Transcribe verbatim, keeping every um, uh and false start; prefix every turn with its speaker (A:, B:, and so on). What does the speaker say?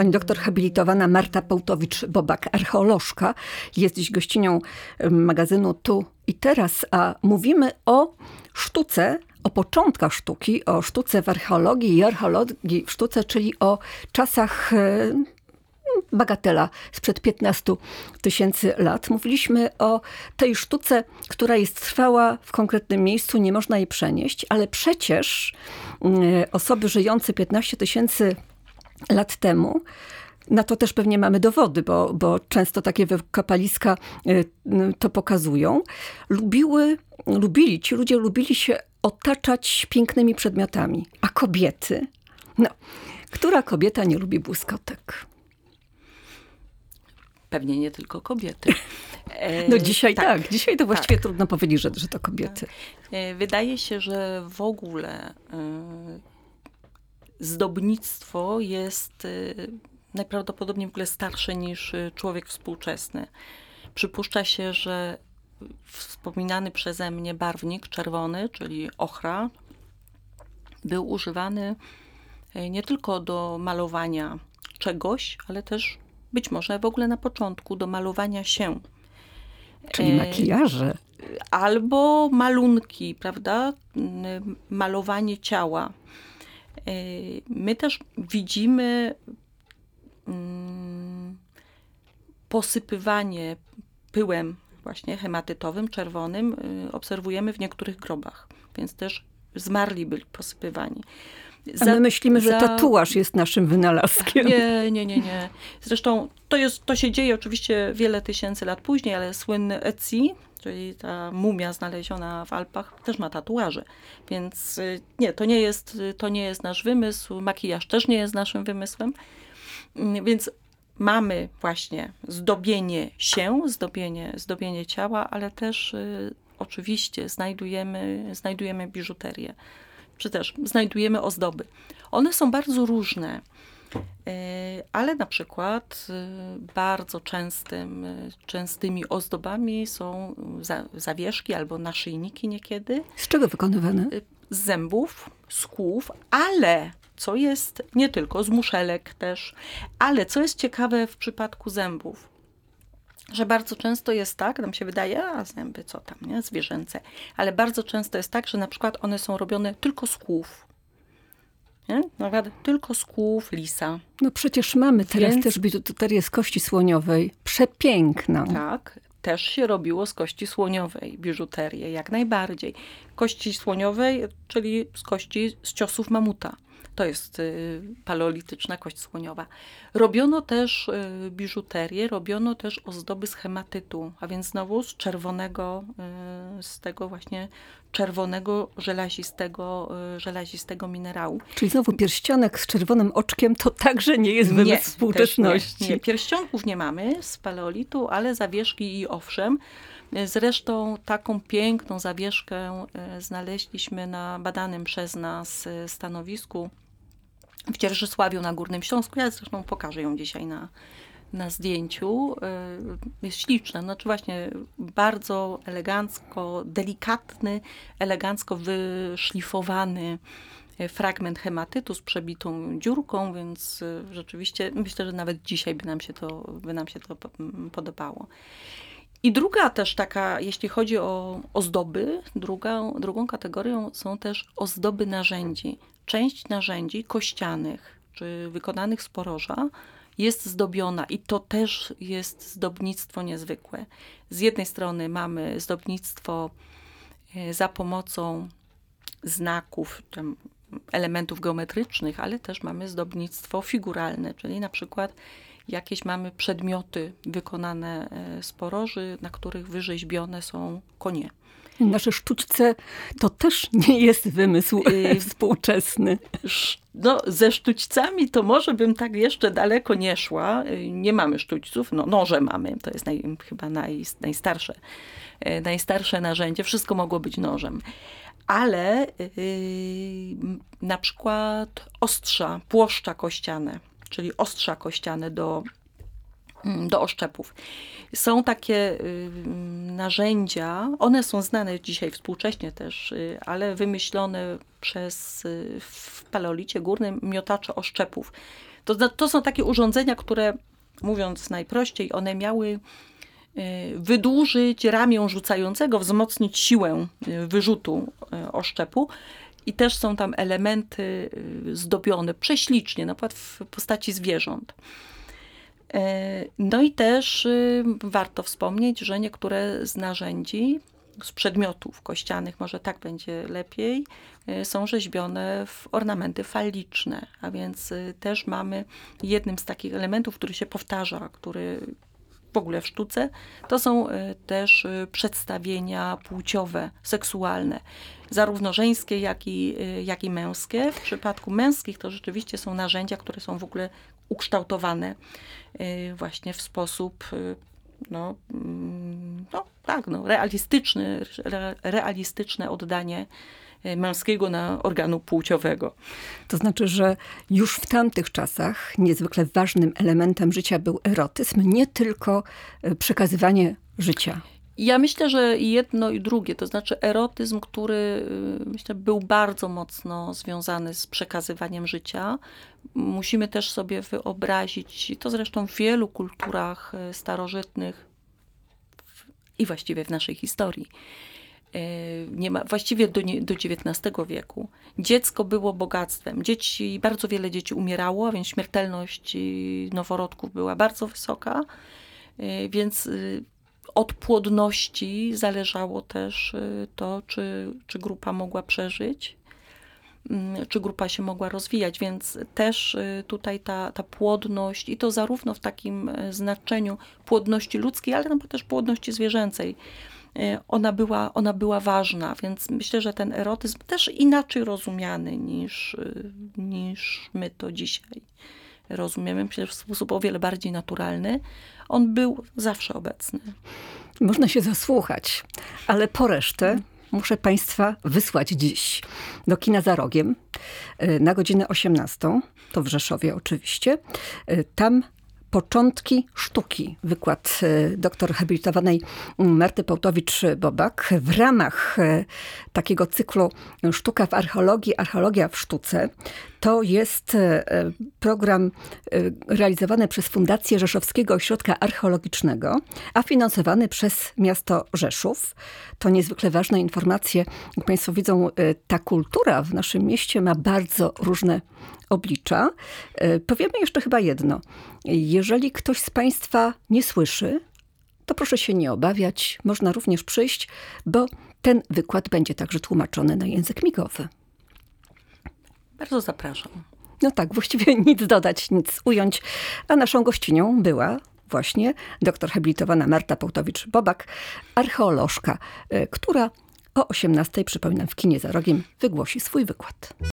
A: Pani doktor habilitowana Marta Połtowicz-Bobak, archeolożka, jest dziś gościnią magazynu Tu i Teraz, a mówimy o sztuce, o początkach sztuki, o sztuce w archeologii i archeologii w sztuce, czyli o czasach bagatela sprzed piętnastu tysięcy lat. Mówiliśmy o tej sztuce, która jest trwała w konkretnym miejscu, nie można jej przenieść, ale przecież osoby żyjące piętnaście tysięcy lat temu, na to też pewnie mamy dowody, bo, bo często takie wykopaliska to pokazują, lubiły, lubili, ci ludzie lubili się otaczać pięknymi przedmiotami. A kobiety? No, która kobieta nie lubi błyskotek?
B: Pewnie nie tylko kobiety.
A: No dzisiaj tak, tak. dzisiaj to właściwie tak. Trudno powiedzieć, że, że to kobiety.
B: Wydaje się, że w ogóle zdobnictwo jest najprawdopodobniej w ogóle starsze niż człowiek współczesny. Przypuszcza się, że wspominany przeze mnie barwnik czerwony, czyli ochra, był używany nie tylko do malowania czegoś, ale też być może w ogóle na początku do malowania się.
A: Czyli makijaże.
B: Albo malunki, prawda? Malowanie ciała. My też widzimy posypywanie pyłem właśnie hematytowym, czerwonym. Obserwujemy w niektórych grobach. Więc też zmarli byli posypywani.
A: Za, A my myślimy, że za... tatuaż jest naszym wynalazkiem.
B: Nie, nie, nie, nie. Zresztą to, jest, to się dzieje oczywiście wiele tysięcy lat później, ale słynny Etsy, czyli ta mumia znaleziona w Alpach, też ma tatuaże. Więc nie, to nie jest, to nie jest nasz wymysł. Makijaż też nie jest naszym wymysłem. Więc mamy właśnie zdobienie się, zdobienie, zdobienie ciała, ale też y, oczywiście znajdujemy, znajdujemy biżuterię. Czy też znajdujemy ozdoby. One są bardzo różne, ale na przykład bardzo częstym, częstymi ozdobami są zawieszki albo naszyjniki niekiedy.
A: Z czego wykonywane?
B: Z zębów, z kłów, ale co jest, nie tylko, z muszelek też, ale co jest ciekawe w przypadku zębów, że bardzo często jest tak, nam się wydaje, a zęby co tam, nie, zwierzęce, ale bardzo często jest tak, że na przykład one są robione tylko z kłów. Nie? Nawet tylko z kłów lisa.
A: No przecież mamy teraz Więc... też biżuterię z kości słoniowej. Przepiękną.
B: Tak, też się robiło z kości słoniowej biżuterię, jak najbardziej. Kości słoniowej, czyli z kości z ciosów mamuta. To jest y, paleolityczna kość słoniowa. Robiono też y, biżuterię, robiono też ozdoby z hematytu, a więc znowu z czerwonego, y, z tego właśnie czerwonego, żelazistego, y, żelazistego minerału.
A: Czyli znowu pierścionek z czerwonym oczkiem to także nie jest wymysł nie, współczesności.
B: Nie, nie. Pierścionków nie mamy z paleolitu, ale zawieszki i owszem. Zresztą taką piękną zawieszkę znaleźliśmy na badanym przez nas stanowisku w Dzierżysławiu na Górnym Śląsku. Ja zresztą pokażę ją dzisiaj na, na zdjęciu. Jest śliczna, znaczy właśnie bardzo elegancko, delikatny, elegancko wyszlifowany fragment hematytu z przebitą dziurką, więc rzeczywiście myślę, że nawet dzisiaj by nam się to, by nam się to podobało. I druga też taka, jeśli chodzi o ozdoby, druga, drugą kategorią są też ozdoby narzędzi. Część narzędzi kościanych, czy wykonanych z poroża jest zdobiona i to też jest zdobnictwo niezwykłe. Z jednej strony mamy zdobnictwo za pomocą znaków, tam elementów geometrycznych, ale też mamy zdobnictwo figuralne, czyli na przykład jakieś mamy przedmioty wykonane z poroży, na których wyrzeźbione są konie.
A: Nasze sztućce to też nie jest wymysł yy, współczesny.
B: No, ze sztućcami to może bym tak jeszcze daleko nie szła. Nie mamy sztućców, no noże mamy, to jest naj, chyba naj, najstarsze, najstarsze narzędzie. Wszystko mogło być nożem. Ale yy, na przykład ostrza, płoszcza kościane, czyli ostrza kościane do do oszczepów. Są takie y, narzędzia, one są znane dzisiaj współcześnie też, y, ale wymyślone przez y, w paleolicie górnym miotacze oszczepów. To, to są takie urządzenia, które, mówiąc najprościej, one miały y, wydłużyć ramię rzucającego, wzmocnić siłę y, wyrzutu y, oszczepu. I też są tam elementy y, zdobione prześlicznie, na przykład w postaci zwierząt. No i też warto wspomnieć, że niektóre z narzędzi, z przedmiotów kościanych, może tak będzie lepiej, są rzeźbione w ornamenty falliczne, a więc też mamy jednym z takich elementów, który się powtarza, który w ogóle w sztuce, to są też przedstawienia płciowe, seksualne, zarówno żeńskie, jak i, jak i męskie. W przypadku męskich to rzeczywiście są narzędzia, które są w ogóle ukształtowane właśnie w sposób no, no tak, no, realistyczny, re, realistyczne oddanie męskiego na organu płciowego.
A: To znaczy, że już w tamtych czasach niezwykle ważnym elementem życia był erotyzm, nie tylko przekazywanie życia.
B: Ja myślę, że jedno i drugie, to znaczy erotyzm, który myślę był bardzo mocno związany z przekazywaniem życia. Musimy też sobie wyobrazić, i to zresztą w wielu kulturach starożytnych i właściwie w naszej historii, nie ma, właściwie do, do dziewiętnastego wieku. Dziecko było bogactwem. Dzieci, bardzo wiele dzieci umierało, a więc śmiertelność noworodków była bardzo wysoka, więc od płodności zależało też to, czy, czy grupa mogła przeżyć, czy grupa się mogła rozwijać, więc też tutaj ta, ta płodność, i to zarówno w takim znaczeniu płodności ludzkiej, ale też płodności zwierzęcej, ona była, ona była ważna, więc myślę, że ten erotyzm też inaczej rozumiany niż, niż my to dzisiaj rozumiemy, myślę, że w sposób o wiele bardziej naturalny, on był zawsze obecny.
A: Można się zasłuchać, ale po resztę muszę Państwa wysłać dziś do kina Za Rogiem na godzinę osiemnastą, to w Rzeszowie oczywiście. Tam Początki sztuki. Wykład doktor habilitowanej Marty Połtowicz-Bobak w ramach takiego cyklu Sztuka w archeologii, archeologia w sztuce. To jest program realizowany przez Fundację Rzeszowskiego Ośrodka Archeologicznego, a finansowany przez miasto Rzeszów. To niezwykle ważne informacje. Jak Państwo widzą, ta kultura w naszym mieście ma bardzo różne oblicza. Powiemy jeszcze chyba jedno. Jeżeli ktoś z Państwa nie słyszy, to proszę się nie obawiać. Można również przyjść, bo ten wykład będzie także tłumaczony na język migowy.
B: Bardzo zapraszam.
A: No tak, właściwie nic dodać, nic ująć. A naszą gościnią była właśnie doktor habilitowana Marta Połtowicz-Bobak, archeolożka, która o osiemnastej, przypominam, w kinie Za Rogiem wygłosi swój wykład.